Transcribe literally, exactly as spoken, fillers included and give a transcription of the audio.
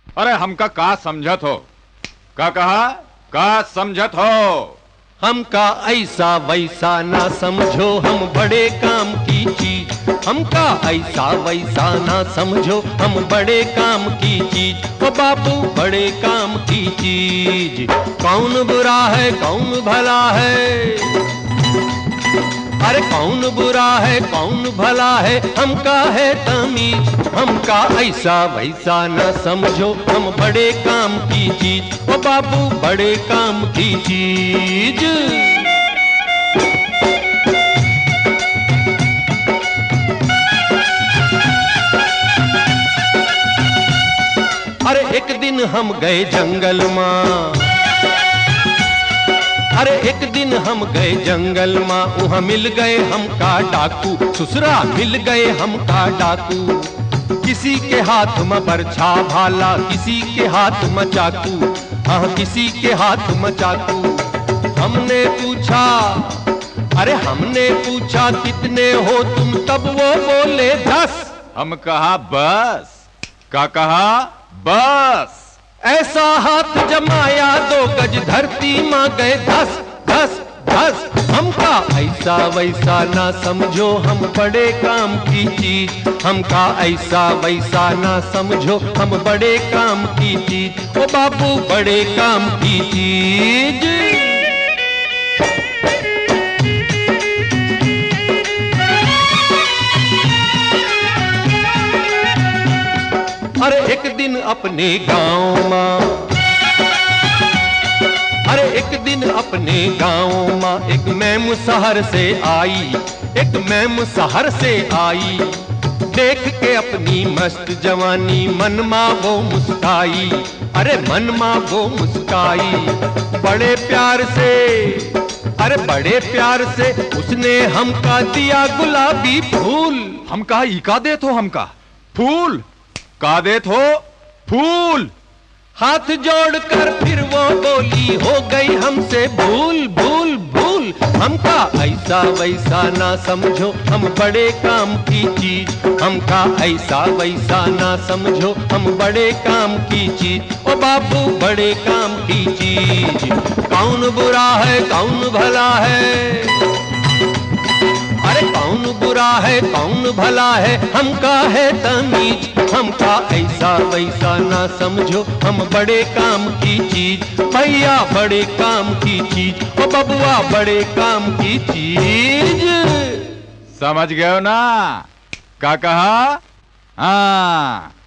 अरे हमका का समझत हो? का कहा? का समझत हो? हमका ऐसा वैसा ना समझो, हम बड़े काम की चीज। हमका ऐसा वैसा ना समझो, हम बड़े काम की चीज। ओ बाबू बड़े काम की चीज। कौन बुरा है कौन भला है, अरे कौन बुरा है कौन भला है, हमका है तमीज। हमका ऐसा वैसा न समझो, हम बड़े काम की चीज। ओ बाबू बड़े काम की चीज। अरे एक दिन हम गए जंगल मां, अरे एक दिन हम गए जंगल मां, वहां मिल गए हमका डाकू। ससुरा मिल गए हमका डाकू। किसी के हाथ में बरछा भाला, किसी के हाथ में चाकू। हाँ किसी के हाथ में चाकू। हमने पूछा, अरे हमने पूछा कितने हो तुम, तब वो बोले दस। हम कहा बस। का कहा? बस। ऐसा हाथ जमाया दो गज धरती मां गए धस धस धस। हमका ऐसा वैसा ना समझो, हम बड़े काम की चीज। हमका ऐसा वैसा ना समझो, हम बड़े काम की चीज। ओ बाबू बड़े काम की चीज। अरे एक दिन अपने गांव में, अरे एक दिन अपने गांव में एक मैम शहर से आई। एक मैम शहर से आई, देख के अपनी मस्त जवानी मन मां वो मुस्काई। अरे मन मां वो मुस्काई। बड़े प्यार से, अरे बड़े प्यार से उसने हमका दिया गुलाबी फूल। हमका इका देत हो? हमका फूल का देत हो? फूल। हाथ जोड़कर फिर वो बोली, हो गई हमसे भूल भूल भूल। हमका ऐसा वैसा ना समझो, हम बड़े काम की चीज। हमका ऐसा वैसा ना समझो, हम बड़े काम की चीज। ओ बाबू बड़े काम की चीज। कौन बुरा है कौन भला है, अरे कौन बुरा है कौन भला है, हमका है तमीज। हमका ऐसा वैसा ना समझो, हम बड़े काम की चीज। भैया बड़े काम की चीज, ओ बबुआ बड़े काम की चीज। समझ गए हो ना? का कहा? हाँ।